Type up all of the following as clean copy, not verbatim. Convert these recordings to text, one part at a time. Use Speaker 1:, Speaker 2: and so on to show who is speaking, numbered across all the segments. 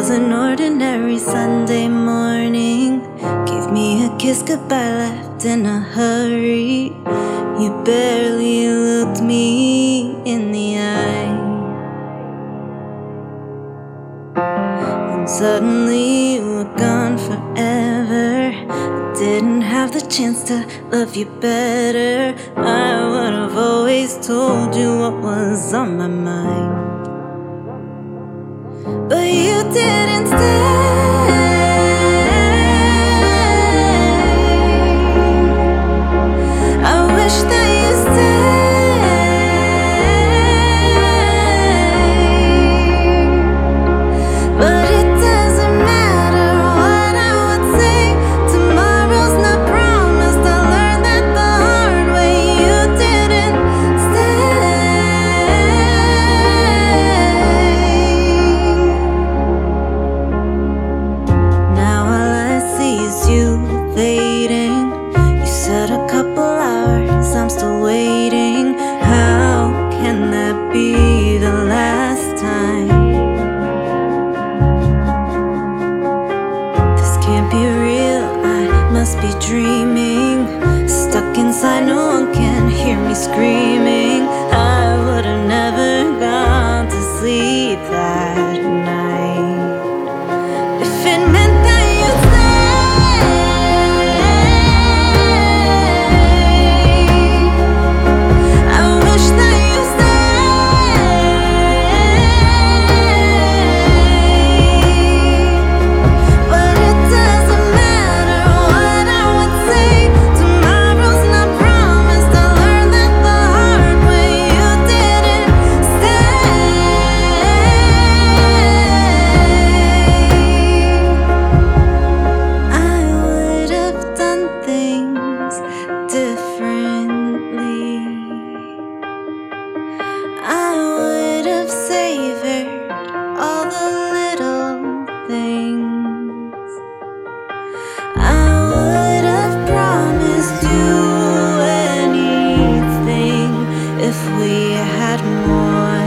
Speaker 1: was an ordinary Sunday morning. Gave me a kiss goodbye, left in a hurry. You barely looked me in the eye. And suddenly you were gone forever. I didn't have the chance to love you better. I would have always told you what was on my mind, but you didn't stay. I wish that you stayed, but it doesn't matter what I would say. Tomorrow's not promised. I learned that the hard way. You didn't stay. Now all I see is you fading. You said a couple hours, I'm still waiting. How can that be the last time? This can't be real, I must be dreaming. Stuck inside, no one can hear me screaming. I would have never gone to sleep that night if it meant that you'd stay. I wish that you stayed, but it doesn't matter what I would say. Tomorrow's not promised. I learned that the hard way. You didn't stay. I would have done things differently. I would have savored all the little things. I would have promised you anything if we had more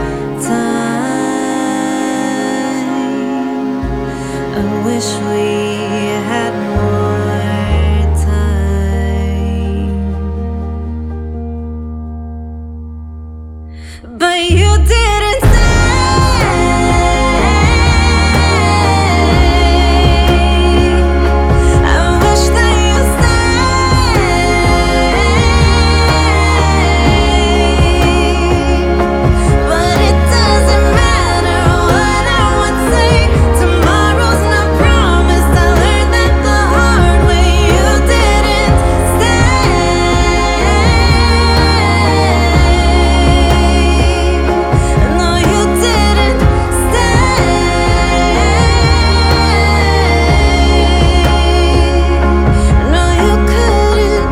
Speaker 1: time. I wish we had more time, but you didn't stay. I wish that you stayed, but it doesn't matter what I would say. Tomorrow's not promised. I learned that the hard way. You didn't stay. No, you didn't stay. No, you couldn't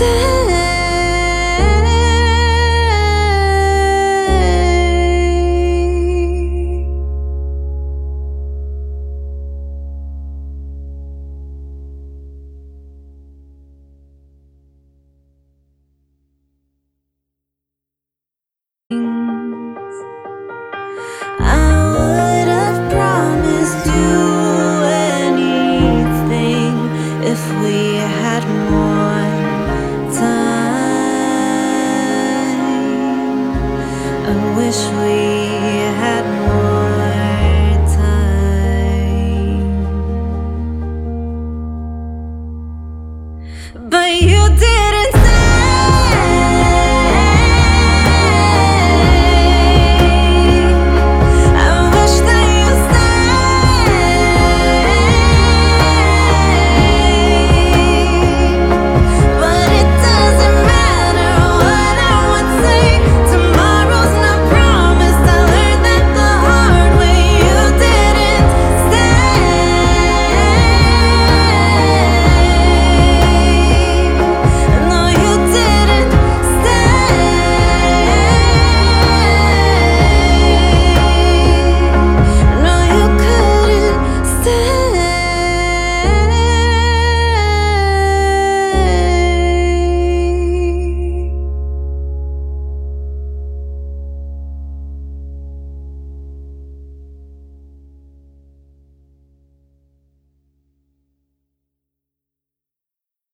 Speaker 1: stay. I would have promised you anything if we had more time. I wish we had more time, but you didn't